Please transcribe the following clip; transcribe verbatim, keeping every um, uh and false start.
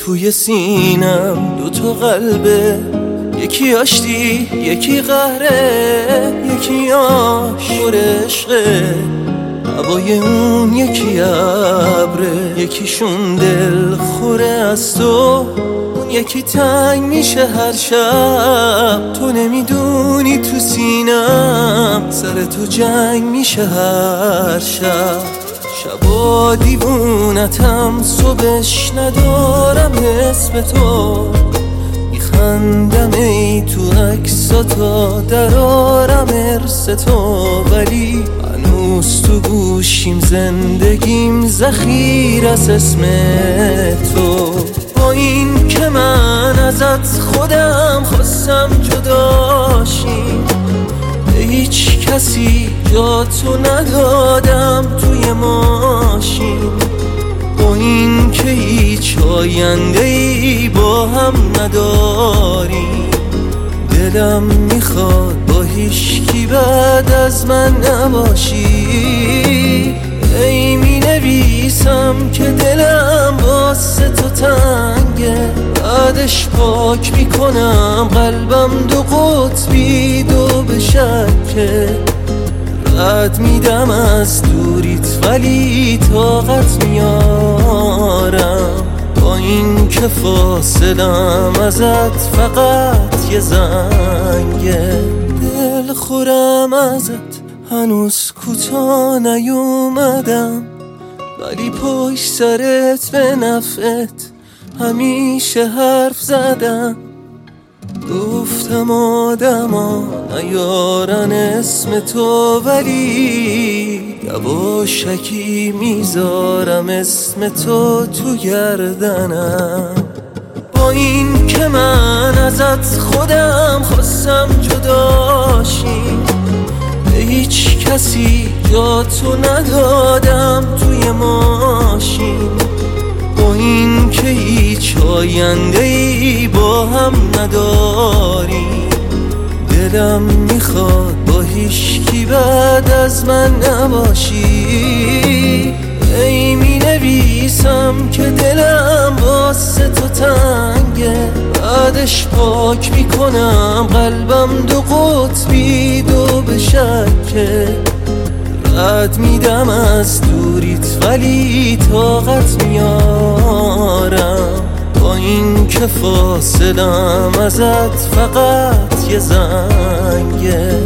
توی سینم دوتا قلبه، یکی آشتی یکی قهره، یکی آشور عشقه، هوای اون یکی ابره، یکیشون دل خوره از تو، اون یکی تنگ میشه هر شب. تو نمیدونی تو سینم سر تو جنگ میشه هر شب. شبا دیوونتم صبحش ندارم اسم تو، میخندم ای تو عکساتا درارم ارث تو، ولی هنوز تو گوشیم زندگیم ذخیر از اسم تو. با این که من ازت خودم خواستم جداشیم، به هیچ کسی جا تو ندادم توی ماشین. با این که هیچ آینده ای با هم نداریم، دلم میخواد با هیچکی بعد از من نباشی. ای می نویسم که دلم واسه تو تنگه، بعدش پاک میکنم قلبم دو قطبی دو به شکه. رد میدم از دوریت ولی طاقت میارم، با این که فاصلم ازت فقط یه زنگه. دل خورم ازت هنوز کوتا نیومدم، ولی پشت سرت به نفعت همیشه حرف زدم. گفتم آدما نیارن اسم تو، ولی یواشکی میذارم اسم تو تو گردنم. با این که من ازت خودم خواستم جداشیم، به هیچ کسی جا تو ندادم توی ماشین. با این که هیچ آینده ای با هم نداریم، دلم میخواد با هیچکی بعد از من نباشی. ای می نویسم که دلم واسه تو تنگه، بعدش پاک میکنم قلبم دو قطبی دو به شکه. رد میدم از دوریت ولی طاقت میارم، با این که فاصلم ازت فقط یه زنگه.